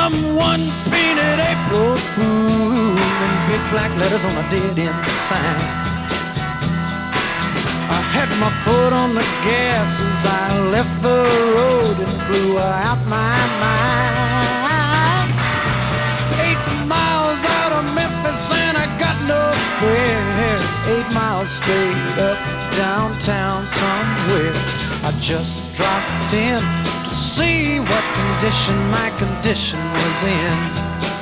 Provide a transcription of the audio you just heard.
some one-painted April fool in big black letters on a dead-end sign. I had my foot on the gas as I left the road and blew out my mind. 8 miles out of Memphis and I got nowhere. 8 miles straight up downtown somewhere. I just dropped in to see what condition my condition was in.